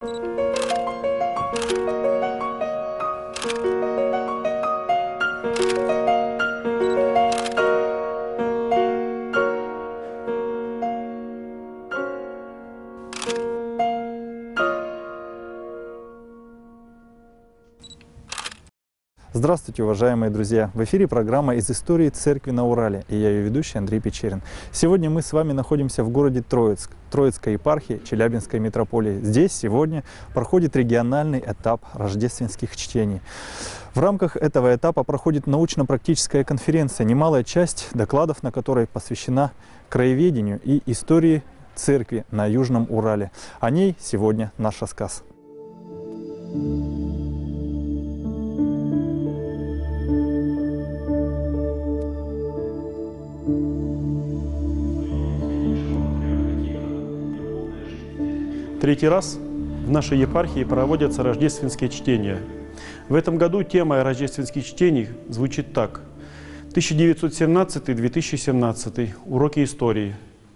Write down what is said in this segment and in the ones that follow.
Здравствуйте, уважаемые друзья! В эфире программа «Из истории церкви на Урале» и я ее ведущий Андрей Печерин. Сегодня мы с вами находимся в городе Троицк, Троицкой епархии Челябинской митрополии. Здесь сегодня проходит региональный этап рождественских чтений. В рамках этого этапа проходит научно-практическая конференция, немалая часть докладов на которой посвящена краеведению и истории церкви на Южном Урале. О ней сегодня наш рассказ. Третий раз в нашей епархии проводятся рождественские чтения. В этом году тема рождественских чтений звучит так: 1917-2017. Уроки истории.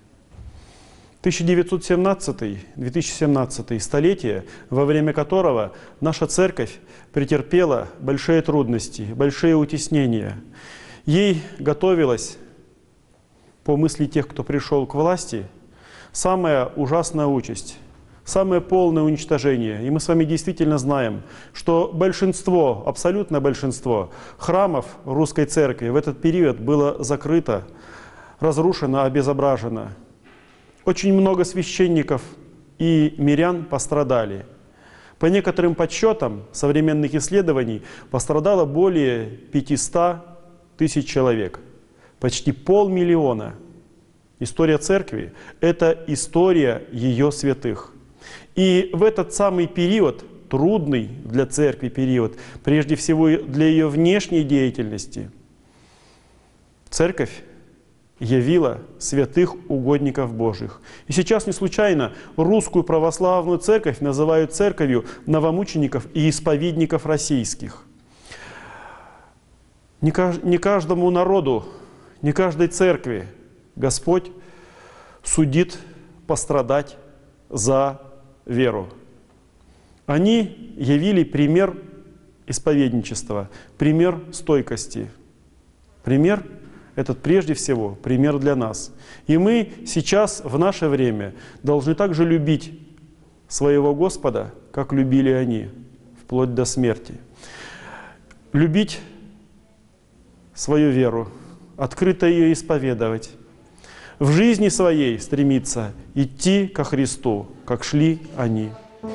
1917-2017 столетие, во время которого наша церковь претерпела большие трудности, большие утеснения. Ей готовилась, по мысли тех, кто пришел к власти, самая ужасная участь. Самое полное уничтожение. И мы с вами действительно знаем, что большинство, абсолютное большинство храмов русской церкви в этот период было закрыто, разрушено, обезображено. Очень много священников и мирян пострадали. По некоторым подсчетам современных исследований пострадало более 500 тысяч человек. Почти 500 000. История церкви – это история ее святых. И в этот самый период, трудный для церкви период, прежде всего для ее внешней деятельности, церковь явила святых угодников Божьих. И сейчас не случайно русскую православную церковь называют церковью новомучеников и исповедников российских. Не каждому народу, не каждой церкви Господь судит пострадать за веру. Они явили пример исповедничества, пример стойкости. Пример этот прежде всего пример для нас. И мы сейчас, в наше время, должны также любить своего Господа, как любили они, вплоть до смерти. Любить свою веру, открыто ее исповедовать. В жизни своей стремиться идти ко Христу, как шли они.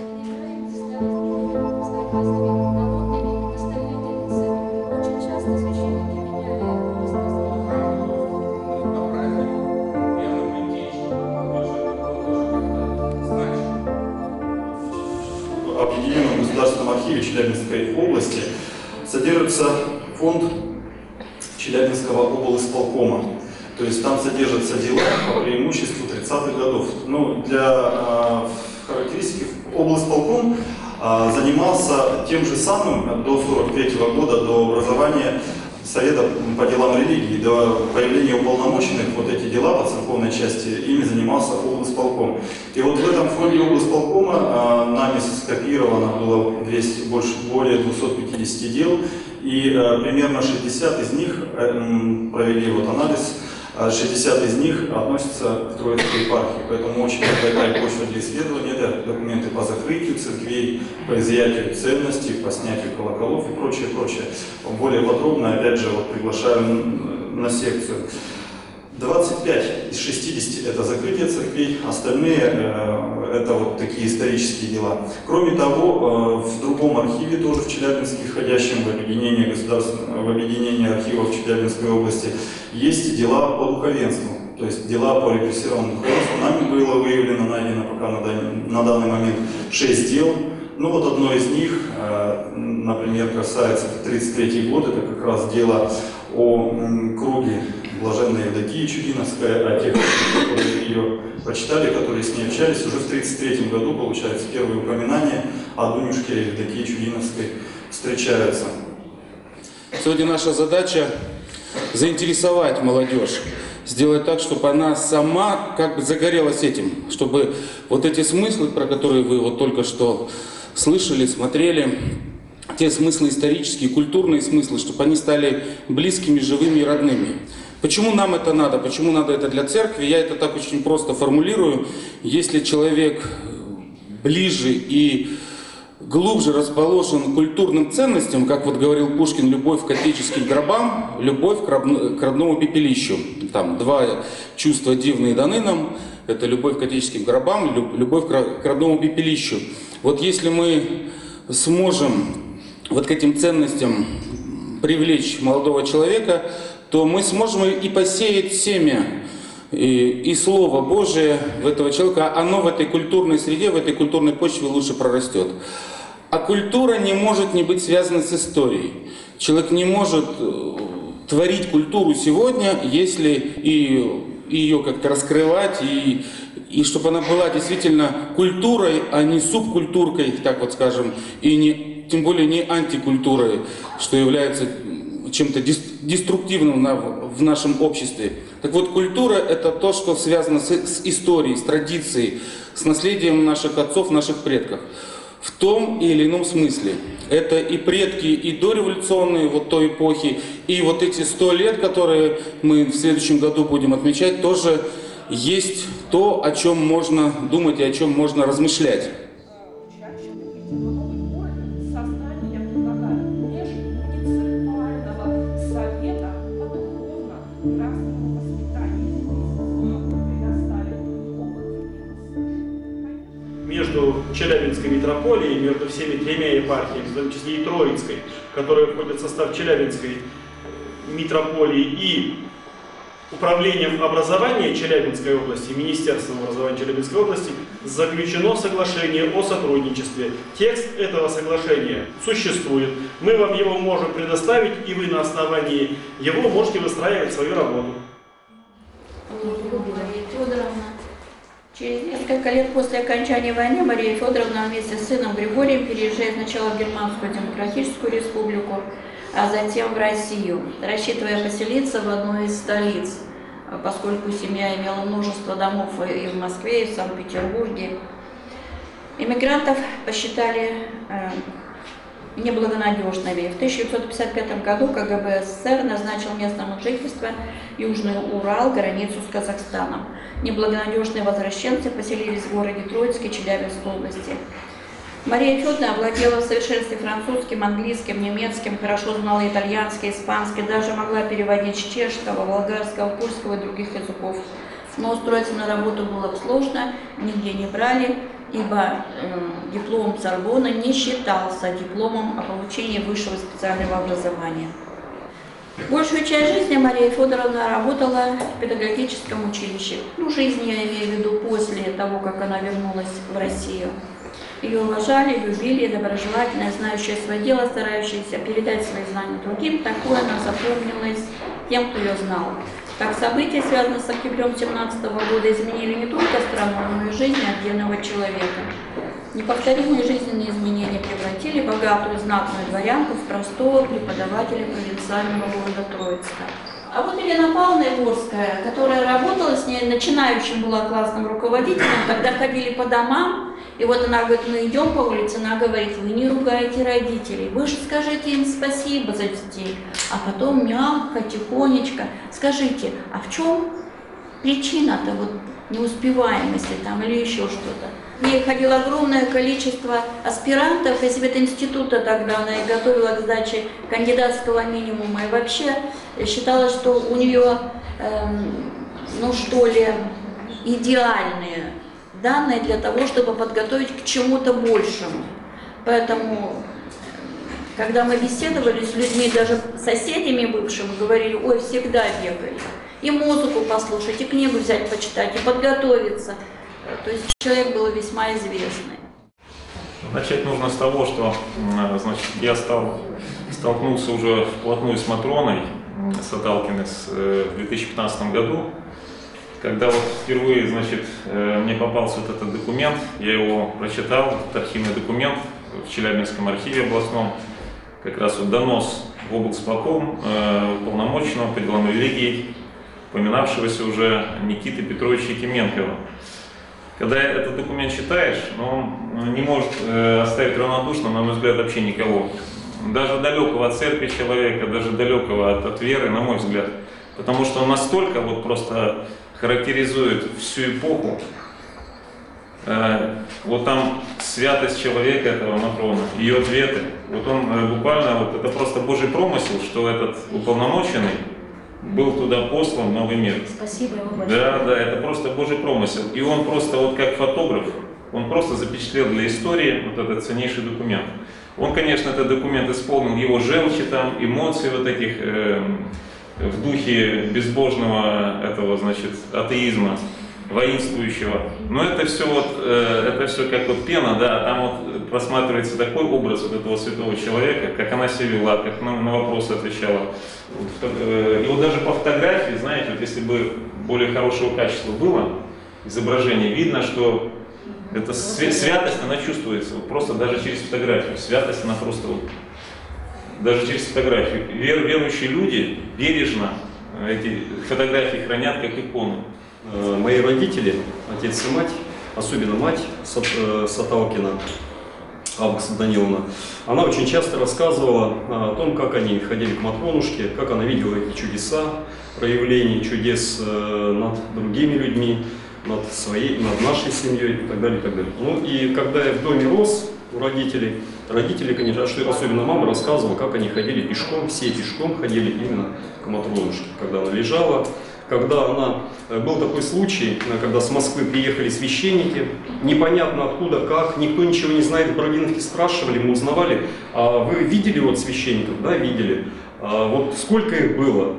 В Объединенном государственном архиве Челябинской области содержится фонд Челябинского облисполкома. То есть там содержатся дела по преимуществу 30-х годов. Ну, для характеристики облисполком занимался тем же самым до 1943 года, до образования Совета по делам религии, до появления уполномоченных, вот эти дела по церковной части, ими занимался облисполком. И вот в этом фонде облисполкома нами скопировано было более 250 дел, и примерно 60 из них провели вот анализ. 60 из них относятся к Троицкой епархии, поэтому очень большая почва для исследования, это документы по закрытию церквей, по изъятию ценностей, по снятию колоколов и прочее, прочее. Более подробно, опять же, вот приглашаю на секцию. 25 из 60 это закрытие церквей, остальные это вот такие исторические дела. Кроме того, в другом архиве, тоже в Челябинске, входящем в объединение архивов Челябинской области, есть дела по духовенству, то есть дела по репрессированному духовенству. Нами было выявлено, найдено пока на данный момент 6 дел. Ну вот одно из них, например, касается 1933 год, это как раз дело о круге блаженной Евдокии Чудиновской, о тех, которые ее почитали, которые с ней общались. Уже в 1933 году, получается, первые упоминания о Дунюшке Евдокии Чудиновской встречаются. Сегодня наша задача заинтересовать молодежь сделать так, чтобы она сама как бы загорелась этим, чтобы вот эти смыслы, про которые вы вот только что слышали, смотрели, те смыслы исторические, культурные смыслы, чтобы они стали близкими, живыми и родными. Почему нам это надо? Почему надо это для церкви? Я это так очень просто формулирую. Если человек ближе и глубже расположен к культурным ценностям, как вот говорил Пушкин, любовь к отеческим гробам, любовь к родному пепелищу. Там два чувства дивные даны нам. Это любовь к отеческим гробам, любовь к родному пепелищу. Вот если мы сможем вот к этим ценностям привлечь молодого человека, то мы сможем и посеять семя и Слово Божие в этого человека, оно в этой культурной среде, в этой культурной почве лучше прорастет. А культура не может не быть связана с историей. Человек не может творить культуру сегодня, если и ее как-то раскрывать, и чтобы она была действительно культурой, а не субкультуркой, так вот скажем, и тем более не антикультурой, что является чем-то деструктивным в нашем обществе. Так вот, культура — это то, что связано с историей, с традицией, с наследием наших отцов, наших предков. В том или ином смысле. Это и предки, и дореволюционные вот той эпохи, и вот эти 100 лет, которые мы в следующем году будем отмечать, тоже есть то, о чем можно думать и о чем можно размышлять. Между Челябинской митрополией, между всеми тремя епархиями, в том числе и Троицкой, которая входит в состав Челябинской митрополии, и Управлением образования Челябинской области, Министерством образования Челябинской области, заключено соглашение о сотрудничестве. Текст этого соглашения существует. Мы вам его можем предоставить, и вы на основании его можете выстраивать свою работу. Через несколько лет после окончания войны Мария Федоровна вместе с сыном Григорием переезжает сначала в Германскую Демократическую Республику, а затем в Россию, рассчитывая поселиться в одной из столиц, поскольку семья имела множество домов и в Москве, и в Санкт-Петербурге. Иммигрантов посчитали неблагонадежными. В 1955 году КГБ СССР назначил местом жительства Южный Урал, границу с Казахстаном. Неблагонадежные возвращенцы поселились в городе Троицке Челябинской области. Мария Федоровна владела в совершенстве французским, английским, немецким, хорошо знала итальянский, испанский, даже могла переводить с чешского, болгарского, польского и других языков. Но устроиться на работу было сложно, нигде не брали, ибо диплом Сорбонны не считался дипломом о получении высшего специального образования. Большую часть жизни Мария Федоровна работала в педагогическом училище. Жизнь, я имею в виду, после того, как она вернулась в Россию. Ее уважали, любили, доброжелательная, знающая свое дело, старающаяся передать свои знания другим. Такое она запомнилась тем, кто ее знал. Как события, связанные с октябрем 1917 года, изменили не только страну, но и жизнь отдельного человека. Неповторимые жизненные изменения превратили богатую знатную дворянку в простого преподавателя провинциального города Троицка. А вот Елена Павловна Егорская, которая работала с ней, начинающим была классным руководителем, когда ходили по домам, и вот она говорит, мы идем по улице, она говорит, вы не ругаете родителей, вы же скажите им спасибо за детей. А потом мягко, тихонечко, скажите, а в чем причина-то вот неуспеваемости там или еще что-то? В ней ходило огромное количество аспирантов из института, тогда она и готовила к сдаче кандидатского минимума. И вообще считалось, что у нее, ну что ли, идеальные данные для того, чтобы подготовить к чему-то большему. Поэтому, когда мы беседовали с людьми, даже соседями бывшими, говорили, ой, всегда бегали. И музыку послушать, и книгу взять, почитать, и подготовиться. То есть человек был весьма известный. Начать нужно с того, что значит, я столкнулся уже вплотную с Матроной Саталкиной в 2015 году, когда вот впервые, значит, мне попался вот этот документ, я его прочитал, этот архивный документ в Челябинском архиве областном, как раз вот донос в облсполком уполномоченного по делам религий упоминавшегося уже Никиты Петровича Якименкова. Когда этот документ читаешь, он не может оставить равнодушным, на мой взгляд, вообще никого. Даже далекого от церкви человека, даже далекого от веры, на мой взгляд. Потому что он настолько вот просто характеризует всю эпоху. Вот там святость человека, этого Матрона, ее ответы. Вот он буквально, вот это просто Божий промысел, что этот уполномоченный был туда послан в новый мир. Спасибо ему большое. Да, это просто Божий промысел. И он просто вот как фотограф, он просто запечатлел для истории вот этот ценнейший документ. Он, конечно, этот документ исполнил его желчи, там, эмоций вот этих в духе безбожного этого, значит, атеизма, воинствующего. Но это все как вот пена, да, там вот просматривается такой образ вот этого святого человека, как она себя вела, как на вопросы отвечала. И вот даже по фотографии, знаете, вот если бы более хорошего качества было изображение, видно, что эта святость, она чувствуется, вот просто даже через фотографию. Святость, она просто вот, даже через фотографию. Верующие люди бережно эти фотографии хранят как иконы. Мои родители, отец и мать, особенно мать Саталкина, Августа Даниловна, она очень часто рассказывала о том, как они ходили к Матронушке, как она видела эти чудеса, проявления чудес над другими людьми, над нашей семьей и так далее, и так далее. Ну и когда я в доме рос у родителей, конечно, особенно мама рассказывала, как они ходили пешком, все пешком ходили именно к Матронушке, когда она лежала. Был такой случай, когда с Москвы приехали священники, непонятно откуда, как, никто ничего не знает, в Бородиновке спрашивали, мы узнавали, а вы видели вот священников? Да, видели. А вот сколько их было?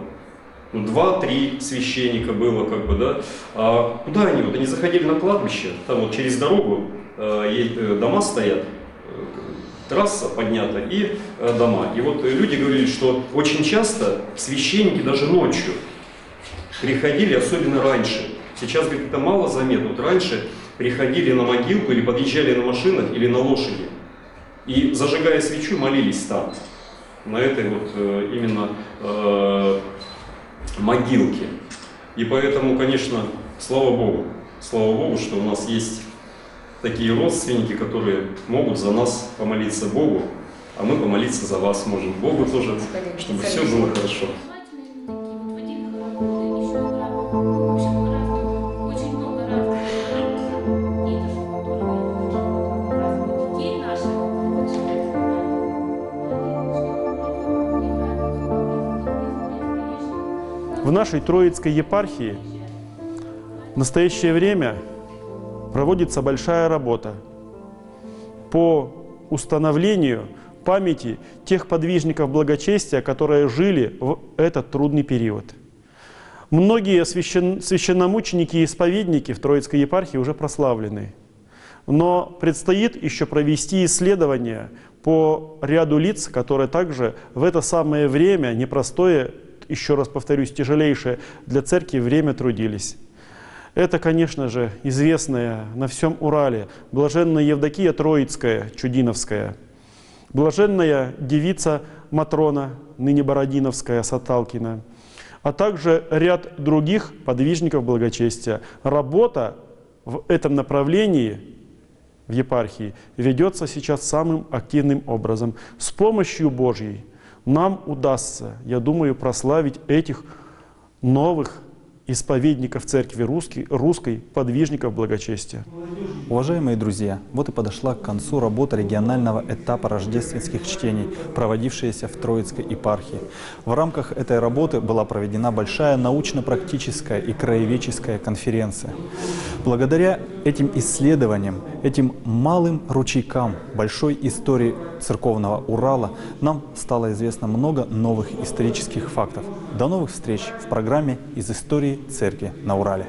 2-3 священника было, как бы, да. А куда они? Вот они заходили на кладбище, там вот через дорогу дома стоят, трасса поднята и дома. И вот люди говорили, что очень часто священники даже ночью приходили, особенно раньше. Сейчас, говорит, это мало заметно. Вот раньше приходили на могилку или подъезжали на машинах или на лошади. И, зажигая свечу, молились там, на этой вот именно могилке. И поэтому, конечно, слава Богу, что у нас есть такие родственники, которые могут за нас помолиться Богу, а мы помолиться за вас можем Богу тоже, чтобы все было хорошо. В нашей Троицкой епархии в настоящее время проводится большая работа по установлению памяти тех подвижников благочестия, которые жили в этот трудный период. Многие священномученики и исповедники в Троицкой епархии уже прославлены, но предстоит еще провести исследования по ряду лиц, которые также в это самое время непростое, еще раз повторюсь, тяжелейшее для церкви время трудились. Это, конечно же, известная на всем Урале блаженная Евдокия Троицкая, Чудиновская, блаженная девица Матрона, ныне Бородиновская, Саталкина, а также ряд других подвижников благочестия. Работа в этом направлении в епархии ведется сейчас самым активным образом. С помощью Божьей нам удастся, я думаю, прославить этих новых исповедников Церкви Русской, подвижников благочестия. Уважаемые друзья, вот и подошла к концу работа регионального этапа рождественских чтений, проводившаяся в Троицкой епархии. В рамках этой работы была проведена большая научно-практическая и краеведческая конференция. Благодаря этим исследованиям, этим малым ручейкам большой истории церковного Урала нам стало известно много новых исторических фактов. До новых встреч в программе «Из истории церкви на Урале».